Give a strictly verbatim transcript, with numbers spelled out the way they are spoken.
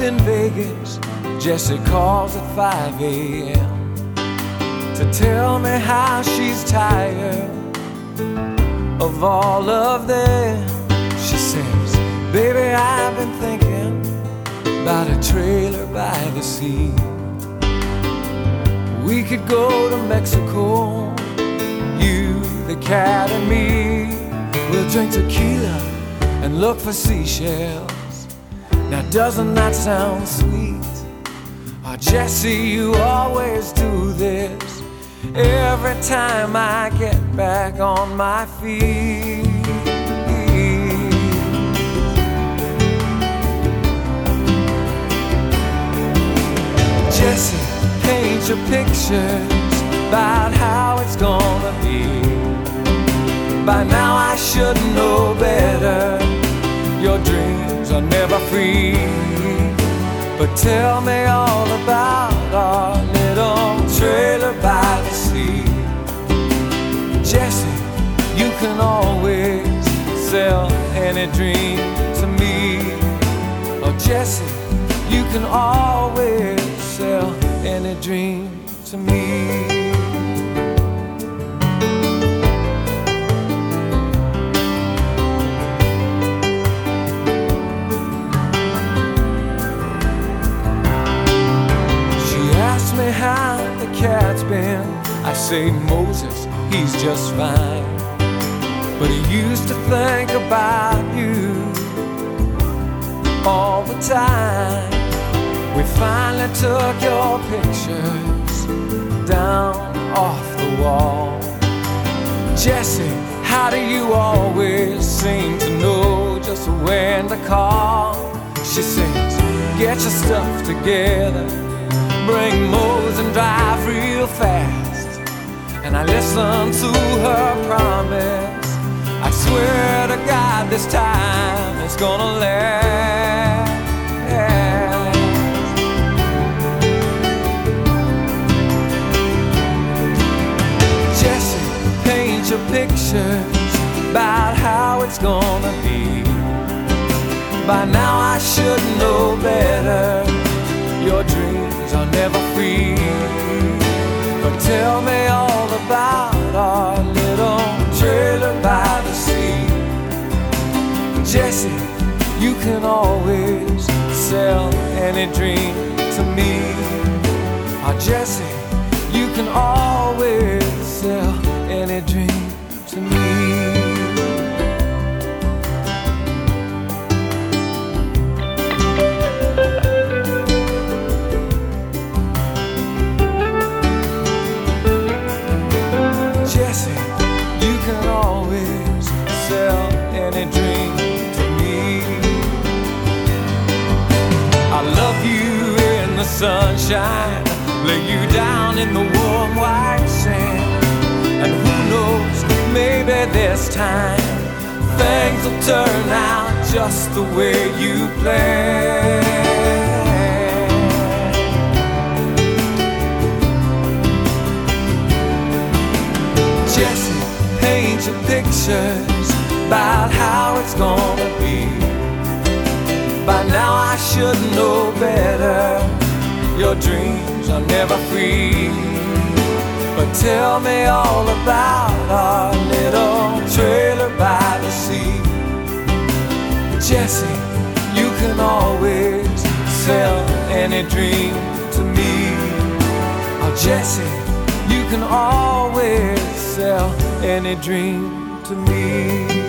in Vegas, Jessie calls at five a m to tell me how she's tired of all of them. She says, baby, I've been thinking about a trailer by the sea. We could go to Mexico, you, the cat and me. We'll drink tequila and look for seashells. Now doesn't that sound sweet? Oh, Jessie, you always do this every time I get back on my feet. Jessie, paint your pictures about how it's gonna be. By now I should know better. Your dreams are never free. But tell me all about our little trailer by the sea. Jessie, you can always sell any dream to me. Oh, Jessie, you can always sell any dream to me. Me how the cat's been. I say, Moses, he's just fine, but he used to think about you all the time. We finally took your pictures down off the wall. Jessie, how do you always seem to know just when to call? She says, get your stuff together, bring Mose and drive real fast. And I listen to her promise. I swear to God this time it's gonna last. Jessie, paint your pictures about how it's gonna be. By now I should know better. Your dreams are never free. But tell me all about our little trailer by the sea. Jessie, you can always sell any dream to me. Oh, Jessie, you can always sell any dream to me. Jessie, you can always sell any dream to me. I love you in the sunshine, lay you down in the warm white sand. And who knows, maybe this time things will turn out just the way you planned. Jessie, paint your pictures about how it's gonna be. By now I should know better. Your dreams are never free. But tell me all about our little trailer by the sea. Jessie, you can always sell any dream to me. Oh, Jessie, you can always sell any dream to me.